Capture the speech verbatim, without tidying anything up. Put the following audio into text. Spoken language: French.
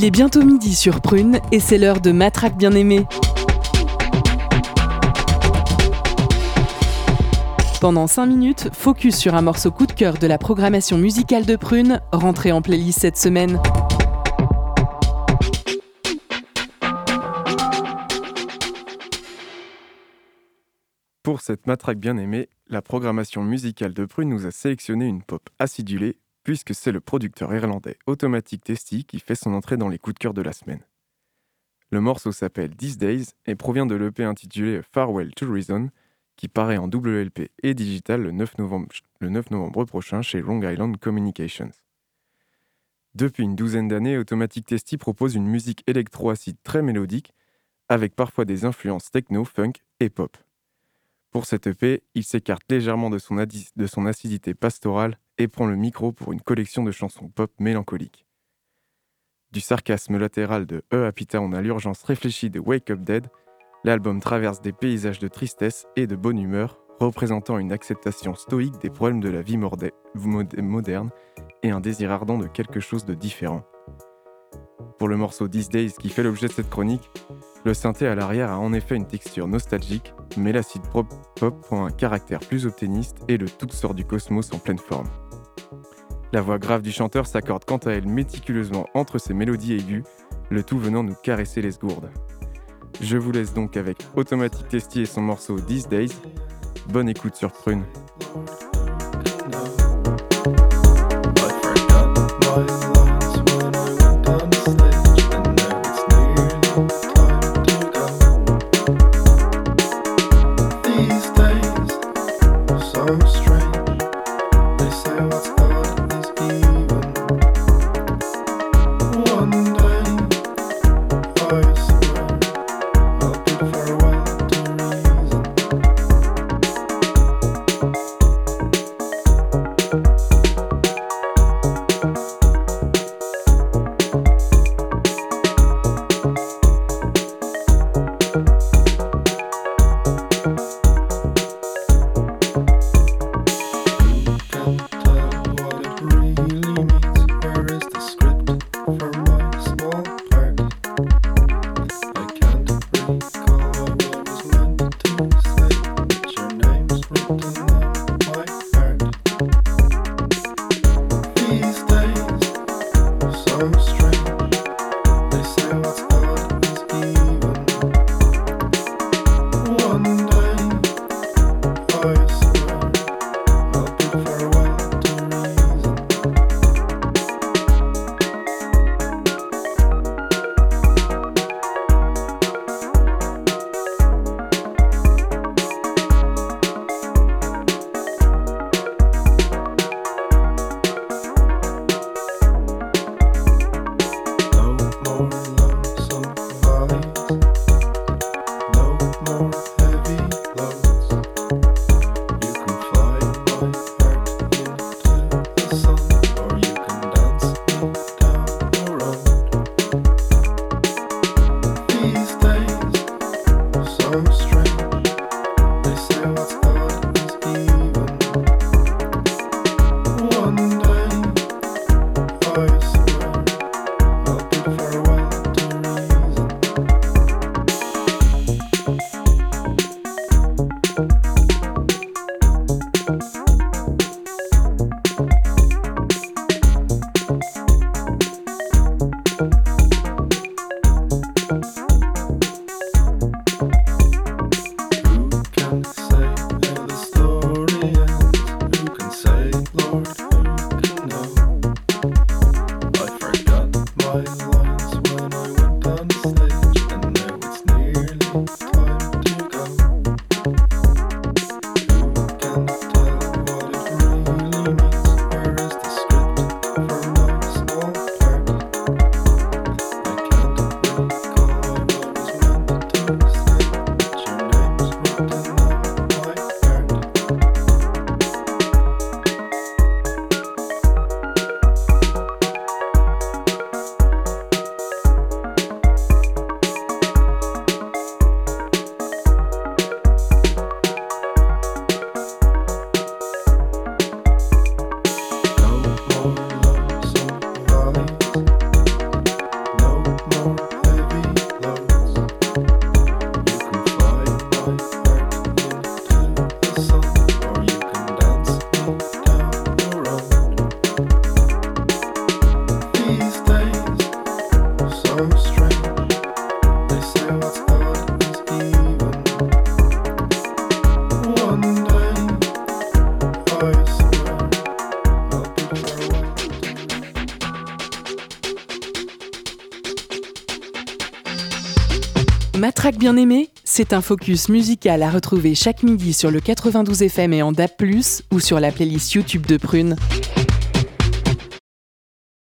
Il est bientôt midi sur Prune et c'est l'heure de Matraque bien-aimée. Pendant cinq minutes, focus sur un morceau coup de cœur de la programmation musicale de Prune, rentré en playlist cette semaine. Pour cette matraque bien-aimée, la programmation musicale de Prune nous a sélectionné une pop acidulée, puisque c'est le producteur irlandais Automatic Testy qui fait son entrée dans les coups de cœur de la semaine. Le morceau s'appelle These Days et provient de l'E P intitulé Farewell to Reason, qui paraît en double L P et digital le neuf novembre, le neuf novembre prochain chez Long Island Communications. Depuis une douzaine d'années, Automatic Testy propose une musique électro-acide très mélodique, avec parfois des influences techno, funk et pop. Pour cette E P, il s'écarte légèrement de son, adi- de son acidité pastorale et prend le micro pour une collection de chansons pop mélancoliques. Du sarcasme latéral de A Happy Town à l'urgence réfléchie de Wake Up Dead, l'album traverse des paysages de tristesse et de bonne humeur, représentant une acceptation stoïque des problèmes de la vie morde- mod- moderne et un désir ardent de quelque chose de différent. Pour le morceau These Days qui fait l'objet de cette chronique, le synthé à l'arrière a en effet une texture nostalgique, mais l'acid pop prend un caractère plus optimiste et le tout sort du cosmos en pleine forme. La voix grave du chanteur s'accorde quant à elle méticuleusement entre ses mélodies aiguës, le tout venant nous caresser les gourdes. Je vous laisse donc avec Automatic Testy et son morceau These Days. Bonne écoute sur Prune. Matraque bien aimée, c'est un focus musical à retrouver chaque midi sur le quatre-vingt-douze F M et en D A B plus, ou sur la playlist YouTube de Prune.